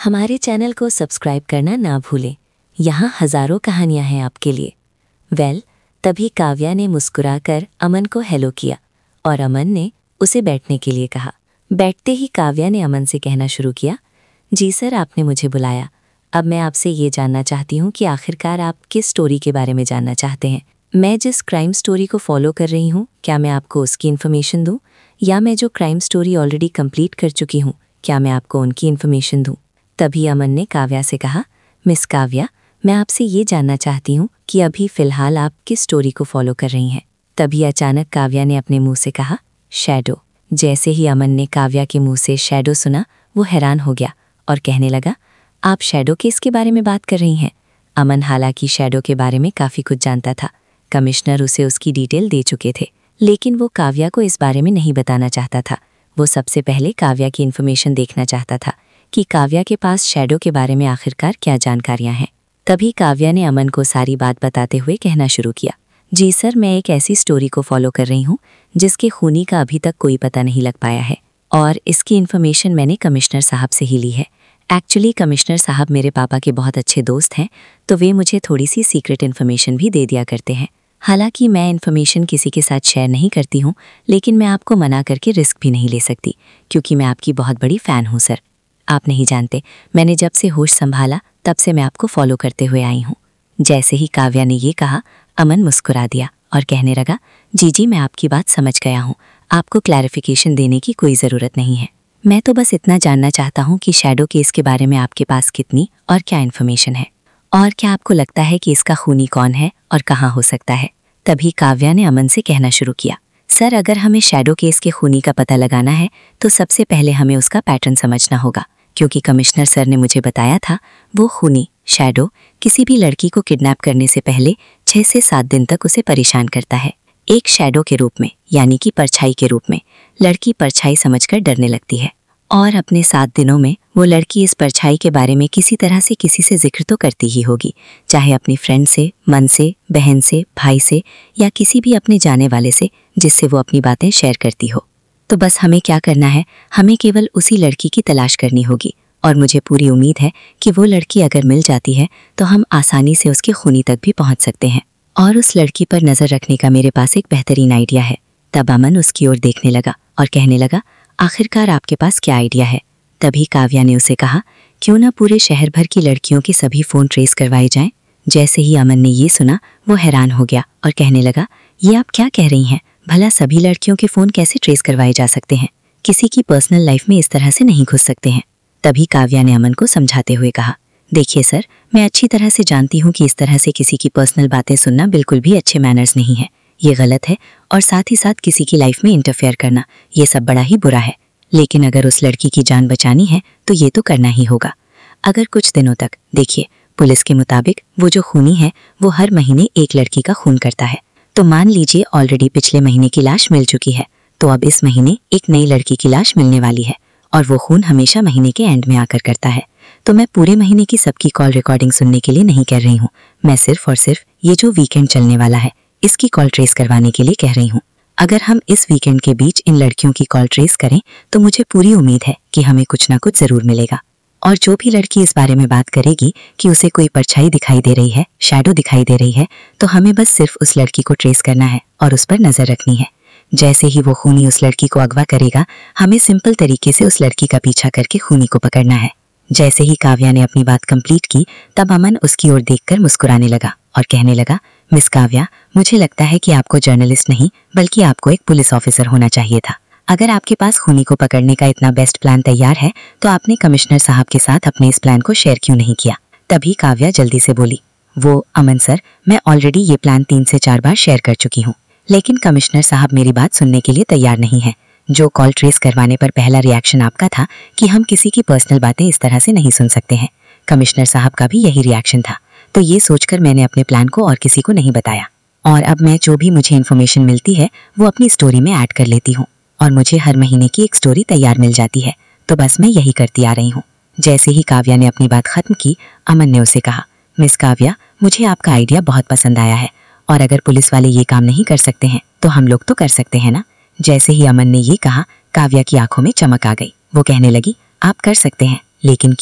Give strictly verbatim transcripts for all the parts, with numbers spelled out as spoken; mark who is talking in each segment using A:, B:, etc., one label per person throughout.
A: हमारे चैनल को सब्सक्राइब करना ना भूलें। यहाँ हजारों कहानियाँ हैं आपके लिए। वेल, तभी काव्या ने मुस्कुराकर अमन को हेलो किया और अमन ने उसे बैठने के लिए कहा। बैठते ही काव्या ने अमन से कहना शुरू किया, जी सर, आपने मुझे बुलाया। अब मैं आपसे ये जानना चाहती हूँ कि आखिरकार आप किस स्टोरी के बारे में जानना चाहते हैं। मैं जिस क्राइम स्टोरी को फॉलो कर रही हूँ, क्या मैं आपको उसकी इन्फॉर्मेशन दूँ, या मैं जो क्राइम स्टोरी ऑलरेडी कंप्लीट कर चुकी हूँ, क्या मैं आपको उनकी इन्फॉर्मेशन दूँ। तभी अमन ने काव्या से कहा, मिस काव्या, मैं आपसे ये जानना चाहती हूँ कि अभी फ़िलहाल आप किस स्टोरी को फॉलो कर रही हैं। तभी अचानक काव्या ने अपने मुंह से कहा, शैडो। जैसे ही अमन ने काव्या के मुंह से शैडो सुना, वो हैरान हो गया और कहने लगा, आप शैडो केस के बारे में बात कर रही हैं। अमन हालांकि शैडो के बारे में काफ़ी कुछ जानता था। कमिश्नर उसे उसकी डिटेल दे चुके थे, लेकिन वो काव्या को इस बारे में नहीं बताना चाहता था। वो सबसे पहले काव्या की इन्फॉर्मेशन देखना चाहता था कि काव्या के पास शैडो के बारे में आखिरकार क्या जानकारियां हैं। तभी काव्या ने अमन को सारी बात बताते हुए कहना शुरू किया, जी सर, मैं एक ऐसी स्टोरी को फॉलो कर रही हूँ जिसके खूनी का अभी तक कोई पता नहीं लग पाया है, और इसकी इन्फॉर्मेशन मैंने कमिश्नर साहब से ही ली है। एक्चुअली कमिश्नर साहब मेरे पापा के बहुत अच्छे दोस्त हैं, तो वे मुझे थोड़ी सी सीक्रेट इन्फॉर्मेशन भी दे दिया करते हैं। हालांकि मैं इन्फॉर्मेशन किसी के साथ शेयर नहीं करती हूँ, लेकिन मैं आपको मना करके रिस्क भी नहीं ले सकती, क्योंकि मैं आपकी बहुत बड़ी फ़ैन हूँ सर। आप नहीं जानते, मैंने जब से होश संभाला तब से मैं आपको फॉलो करते हुए आई हूँ। जैसे ही काव्या ने ये कहा, अमन मुस्कुरा दिया और कहने लगा, जी जी, मैं आपकी बात समझ गया हूँ। आपको क्लैरिफिकेशन देने की कोई ज़रूरत नहीं है। मैं तो बस इतना जानना चाहता हूँ कि शैडो केस के बारे में आपके पास कितनी और क्या इन्फॉर्मेशन है, और क्या आपको लगता है कि इसका खूनी कौन है और कहाँ हो सकता है। तभी काव्या ने अमन से कहना शुरू किया, सर, अगर हमें शैडो केस के खूनी का पता लगाना है तो सबसे पहले हमें उसका पैटर्न समझना होगा, क्योंकि कमिश्नर सर ने मुझे बताया था वो खूनी शैडो किसी भी लड़की को किडनैप करने से पहले छः से सात दिन तक उसे परेशान करता है। एक शैडो के रूप में, यानी कि परछाई के रूप में, लड़की परछाई समझकर डरने लगती है, और अपने सात दिनों में वो लड़की इस परछाई के बारे में किसी तरह से किसी से जिक्र तो करती ही होगी, चाहे अपनी फ्रेंड से, मन से, बहन से, भाई से, या किसी भी अपने जाने वाले से जिससे वो अपनी बातें शेयर करती हो। तो बस हमें क्या करना है, हमें केवल उसी लड़की की तलाश करनी होगी, और मुझे पूरी उम्मीद है कि वो लड़की अगर मिल जाती है तो हम आसानी से उसके खूनी तक भी पहुंच सकते हैं। और उस लड़की पर नज़र रखने का मेरे पास एक बेहतरीन आइडिया है। तब अमन उसकी ओर देखने लगा और कहने लगा, आखिरकार आपके पास क्या आइडिया है। तभी काव्या ने उसे कहा, क्यों ना पूरे शहर भर की लड़कियों के सभी फ़ोन ट्रेस करवाए जाएं। जैसे ही अमन ने ये सुना, वो हैरान हो गया और कहने लगा, ये आप क्या कह रही हैं, भला सभी लड़कियों के फ़ोन कैसे ट्रेस करवाए जा सकते हैं, किसी की पर्सनल लाइफ में इस तरह से नहीं घुस सकते हैं। तभी काव्या ने अमन को समझाते हुए कहा, देखिए सर, मैं अच्छी तरह से जानती हूँ कि इस तरह से किसी की पर्सनल बातें सुनना बिल्कुल भी अच्छे मैनर्स नहीं है, ये गलत है, और साथ ही साथ किसी की लाइफ में इंटरफेयर करना, ये सब बड़ा ही बुरा है। लेकिन अगर उस लड़की की जान बचानी है तो ये तो करना ही होगा। अगर कुछ दिनों तक, देखिए, पुलिस के मुताबिक वो जो खूनी है वो हर महीने एक लड़की का खून करता है, तो मान लीजिए ऑलरेडी पिछले महीने की लाश मिल चुकी है, तो अब इस महीने एक नई लड़की की लाश मिलने वाली है, और वो खून हमेशा महीने के एंड में आकर करता है। तो मैं पूरे महीने की सबकी कॉल रिकॉर्डिंग सुनने के लिए नहीं कह रही हूँ, मैं सिर्फ और सिर्फ ये जो वीकेंड चलने वाला है इसकी कॉल ट्रेस करवाने के लिए कह रही हूँ। अगर हम इस वीकेंड के बीच इन लड़कियों की कॉल ट्रेस करें तो मुझे पूरी उम्मीद है कि हमें कुछ ना कुछ ज़रूर मिलेगा। और जो भी लड़की इस बारे में बात करेगी कि उसे कोई परछाई दिखाई दे रही है, शैडो दिखाई दे रही है, तो हमें बस सिर्फ उस लड़की को ट्रेस करना है और उस पर नज़र रखनी है। जैसे ही वो खूनी उस लड़की को अगवा करेगा, हमें सिंपल तरीके से उस लड़की का पीछा करके खूनी को पकड़ना है। जैसे ही काव्या ने अपनी बात कंप्लीट की, तब अमन उसकी ओर देखकर मुस्कुराने लगा और कहने लगा, मिस काव्या, मुझे लगता है कि आपको जर्नलिस्ट नहीं बल्कि आपको एक पुलिस ऑफिसर होना चाहिए था। अगर आपके पास खूनी को पकड़ने का इतना बेस्ट प्लान तैयार है तो आपने कमिश्नर साहब के साथ अपने इस प्लान को शेयर क्यों नहीं किया। तभी काव्या जल्दी से बोली, वो अमन सर, मैं ऑलरेडी ये प्लान तीन से चार बार शेयर कर चुकी हूँ, लेकिन कमिश्नर साहब मेरी बात सुनने के लिए तैयार नहीं है। जो कॉल ट्रेस करवाने पर पहला रिएक्शन आपका था कि हम किसी की पर्सनल बातें इस तरह से नहीं सुन सकते हैं, कमिश्नर साहब का भी यही रिएक्शन था। तो ये सोचकर मैंने अपने प्लान को और किसी को नहीं बताया, और अब मैं जो भी मुझे इन्फॉर्मेशन मिलती है वो अपनी स्टोरी में ऐड कर लेती हूँ, और मुझे हर महीने की एक स्टोरी तैयार मिल जाती है। तो बस मैं यही करती आ रही हूँ। जैसे ही काव्या ने अपनी बात खत्म की, अमन ने उसे कहा, मिस काव्या, मुझे आपका आइडिया बहुत पसंद आया है, और अगर पुलिस वाले ये काम नहीं कर सकते हैं तो हम लोग तो कर सकते हैं ना। जैसे ही अमन ने ये कहा, काव्या की आंखों में चमक आ गई। वो कहने लगी, आप कर सकते हैं, लेकिन क्यों?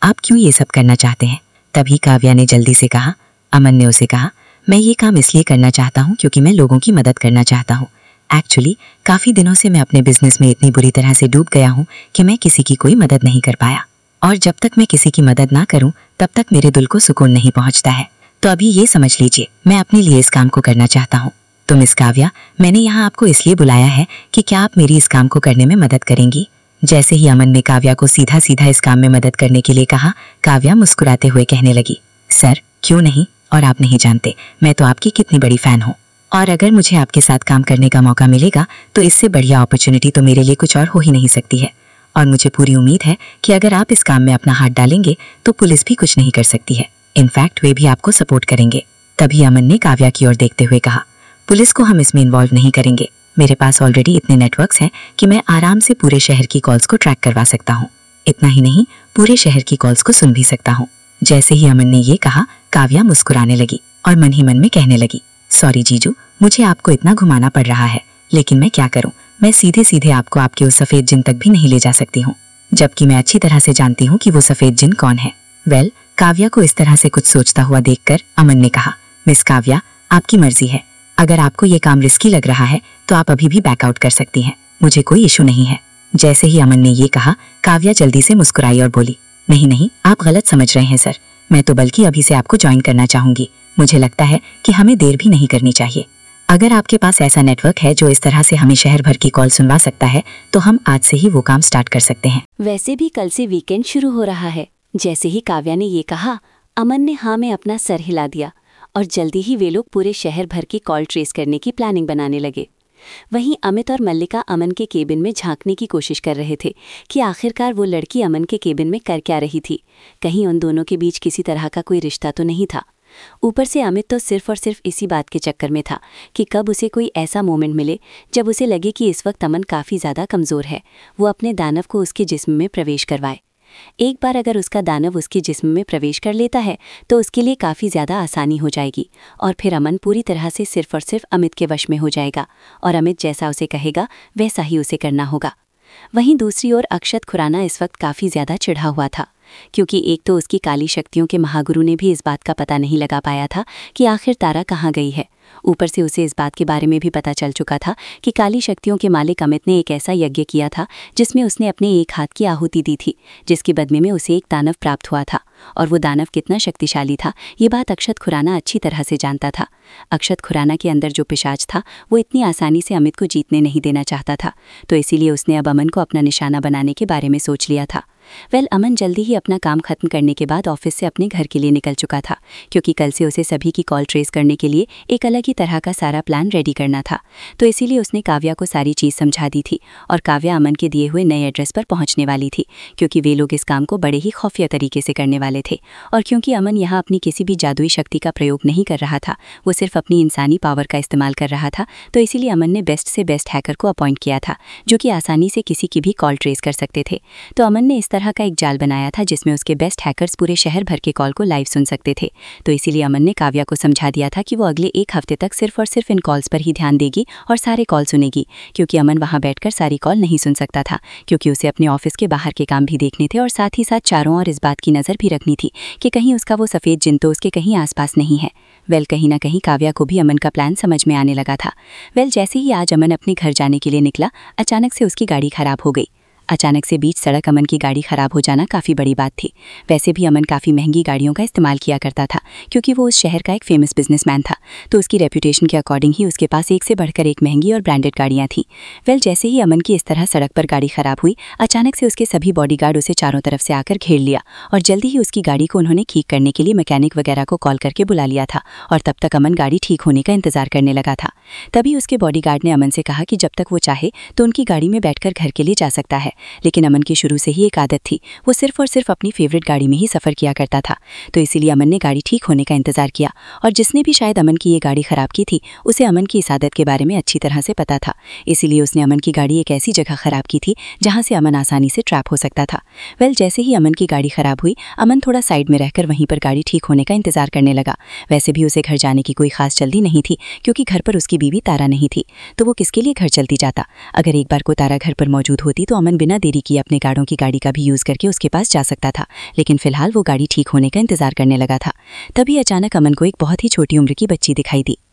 B: आप क्यों ये सब करना चाहते हैं? तभी काव्या ने जल्दी से कहा। अमन ने उसे कहा, मैं ये काम इसलिए करना चाहता हूँ क्योंकि मैं लोगों की मदद करना चाहता हूँ। एक्चुअली काफ़ी दिनों से मैं अपने बिजनेस में इतनी बुरी तरह से डूब गया हूँ कि मैं किसी की कोई मदद नहीं कर पाया, और जब तक मैं किसी की मदद ना करूँ तब तक मेरे दिल को सुकून नहीं पहुँचता है। तो अभी ये समझ लीजिए, मैं अपने लिए इस काम को करना चाहता हूँ। तो मिस काव्या, मैंने यहाँ आपको इसलिए बुलाया है कि क्या आप मेरी इस काम को करने में मदद करेंगी? जैसे ही अमन ने काव्या को सीधा सीधा इस काम में मदद करने के लिए कहा, काव्या मुस्कुराते हुए कहने लगी, सर क्यों नहीं, और आप नहीं जानते मैं तो आपकी कितनी बड़ी फ़ैन हूँ, और अगर मुझे आपके साथ काम करने का मौका मिलेगा तो इससे बढ़िया अपॉर्चुनिटी तो मेरे लिए कुछ और हो ही नहीं सकती है। और मुझे पूरी उम्मीद है कि अगर आप इस काम में अपना हाथ डालेंगे तो पुलिस भी कुछ नहीं कर सकती है, इनफैक्ट वे भी आपको सपोर्ट करेंगे। तभी अमन ने काव्या की ओर देखते हुए कहा, पुलिस को हम इसमें इन्वॉल्व नहीं करेंगे, मेरे पास ऑलरेडी इतने नेटवर्क्स हैं कि मैं आराम से पूरे शहर की कॉल्स को ट्रैक करवा सकता हूँ। इतना ही नहीं, पूरे शहर की कॉल्स को सुन भी सकता हूँ। जैसे ही अमन ने ये कहा, काव्या मुस्कुराने लगी और मन ही मन में कहने लगी, सॉरी जीजू, मुझे आपको इतना घुमाना पड़ रहा है, लेकिन मैं क्या करूं, मैं सीधे सीधे आपको आपके उस सफेद जिन तक भी नहीं ले जा सकती हूँ, जबकि मैं अच्छी तरह से जानती हूँ कि वो सफेद जिन कौन है। वेल, काव्या को इस तरह से कुछ सोचता हुआ देखकर अमन ने कहा, मिस काव्या, आपकी मर्जी है, अगर आपको ये काम रिस्की लग रहा है तो आप अभी भी बैकआउट कर सकती हैं, मुझे कोई इशू नहीं है। जैसे ही अमन ने ये कहा, काव्या जल्दी से मुस्कुराई और बोली, नहीं नहीं, आप गलत समझ रहे हैं सर, मैं तो बल्कि अभी से आपको ज्वाइन करना चाहूंगी। मुझे लगता है कि हमें देर भी नहीं करनी चाहिए। अगर आपके पास ऐसा नेटवर्क है जो इस तरह से हमें शहर भर की कॉल सुनवा सकता है तो हम आज से ही वो काम स्टार्ट कर सकते हैं।
A: वैसे भी कल से वीकेंड शुरू हो रहा है। जैसे ही काव्या ने ये कहा, अमन ने हाँ में अपना सर हिला दिया और जल्दी ही वे लोग पूरे शहर भर की कॉल ट्रेस करने की प्लानिंग बनाने लगे। वहीं अमित और मल्लिका अमन के केबिन में झांकने की कोशिश कर रहे थे कि आखिरकार वो लड़की अमन के केबिन में कर क्या रही थी, कहीं उन दोनों के बीच किसी तरह का कोई रिश्ता तो नहीं था। ऊपर से अमित तो सिर्फ और सिर्फ इसी बात के चक्कर में था कि कब उसे कोई ऐसा मोमेंट मिले जब उसे लगे कि इस वक्त अमन काफ़ी ज़्यादा कमज़ोर है, वो अपने दानव को उसके जिस्म में प्रवेश करवाए। एक बार अगर उसका दानव उसके जिस्म में प्रवेश कर लेता है तो उसके लिए काफ़ी ज़्यादा आसानी हो जाएगी और फिर अमन पूरी तरह से सिर्फ और सिर्फ अमित के वश में हो जाएगा और अमित जैसा उसे कहेगा वैसा ही उसे करना होगा। वहीं दूसरी ओर अक्षत खुराना इस वक्त काफ़ी ज़्यादा चिढ़ा हुआ था, क्योंकि एक तो उसकी काली शक्तियों के महागुरु ने भी इस बात का पता नहीं लगा पाया था कि आखिर तारा कहाँ गई है। ऊपर से उसे इस बात के बारे में भी पता चल चुका था कि काली शक्तियों के मालिक अमित ने एक ऐसा यज्ञ किया था जिसमें उसने अपने एक हाथ की आहुति दी थी, जिसके बदले में उसे एक दानव प्राप्त हुआ था, और वो दानव कितना शक्तिशाली था ये बात अक्षत खुराना अच्छी तरह से जानता था। अक्षत खुराना के अंदर जो पिशाच था वो इतनी आसानी से अमित को जीतने नहीं देना चाहता था, तो इसीलिए उसने अब अमन को अपना निशाना बनाने के बारे में सोच लिया था। वेल, अमन जल्दी ही अपना काम खत्म करने के बाद ऑफिस से अपने घर के लिए निकल चुका था, क्योंकि कल से उसे सभी की कॉल ट्रेस करने के लिए एक अलग ही तरह का सारा प्लान रेडी करना था। तो इसीलिए उसने काव्या को सारी चीज़ समझा दी थी और काव्या अमन के दिए हुए नए एड्रेस पर पहुंचने वाली थी, क्योंकि वे लोग इस काम को बड़े ही खौफिया तरीके से करने वाले थे। और क्योंकि अमन यहाँ अपनी किसी भी जादुई शक्ति का प्रयोग नहीं कर रहा था, वो सिर्फ अपनी इंसानी पावर का इस्तेमाल कर रहा था, तो इसीलिए अमन ने बेस्ट से बेस्ट हैकर को अपॉइंट किया था जो कि आसानी से किसी की भी कॉल ट्रेस कर सकते थे। तो अमन ने इस तरह का एक जाल बनाया था जिसमें उसके बेस्ट हैकर्स पूरे शहर भर के कॉल को लाइव सुन सकते थे। तो इसीलिए अमन ने काव्या को समझा दिया था कि वो अगले एक हफ्ते तक सिर्फ और सिर्फ इन कॉल्स पर ही ध्यान देगी और सारे कॉल सुनेगी, क्योंकि अमन वहां बैठकर सारी कॉल नहीं सुन सकता था, क्योंकि उसे अपने ऑफिस के बाहर के काम भी देखने थे और साथ ही साथ चारों ओर इस बात की नज़र भी रखनी थी कि कहीं उसका वो सफ़ेद जिन तो उसके कहीं आसपास नहीं है। वेल, कहीं ना कहीं काव्या को भी अमन का प्लान समझ में आने लगा था। वेल, जैसे ही आज अमन अपने घर जाने के लिए निकला, अचानक से उसकी गाड़ी खराब हो गई। अचानक से बीच सड़क अमन की गाड़ी खराब हो जाना काफ़ी बड़ी बात थी। वैसे भी अमन काफ़ी महंगी गाड़ियों का इस्तेमाल किया करता था, क्योंकि वो उस शहर का एक फेमस बिजनेसमैन था, तो उसकी रेपुटेशन के अकॉर्डिंग ही उसके पास एक से बढ़कर एक महंगी और ब्रांडेड गाड़ियाँ थीं। वेल, जैसे ही अमन की इस तरह सड़क पर गाड़ी खराब हुई, अचानक से उसके सभी बॉडीगार्ड उसे चारों तरफ से आकर घेर लिया और जल्दी ही उसकी गाड़ी को उन्होंने ठीक करने के लिए मैकेनिक वगैरह को कॉल करके बुला लिया था। और तब तक अमन गाड़ी ठीक होने का इंतजार करने लगा था। तभी उसके बॉडीगार्ड ने अमन से कहा कि जब तक वो चाहे तो उनकी गाड़ी में बैठकर घर के लिए जा सकता है, लेकिन अमन की शुरू से ही एक आदत थी, वो सिर्फ और सिर्फ अपनी फेवरेट गाड़ी में ही सफ़र किया करता था। तो इसीलिए अमन ने गाड़ी ठीक होने का इंतजार किया, और जिसने भी शायद अमन की ये गाड़ी ख़राब की थी उसे अमन की इस आदत के बारे में अच्छी तरह से पता था। इसीलिए उसने अमन की गाड़ी एक ऐसी जगह ख़राब की थी जहाँ से अमन आसानी से ट्रैप हो सकता था। वेल, जैसे ही अमन की गाड़ी ख़राब हुई, अमन थोड़ा साइड में रहकर वहीं पर गाड़ी ठीक होने का इंतजार करने लगा। वैसे भी उसे घर जाने की कोई खास जल्दी नहीं थी, क्योंकि घर पर उसकी बीवी तारा नहीं थी, तो वो किसके लिए घर चलती जाता। अगर एक बार को तारा घर पर मौजूद होती तो अमन
B: बिना देरी किए अपने गार्डों की गाड़ी का भी यूज़ करके उसके पास जा सकता था, लेकिन फिलहाल वो गाड़ी ठीक होने का इंतजार करने लगा था। तभी अचानक अमन को एक बहुत ही छोटी उम्र की बच्ची दिखाई दी।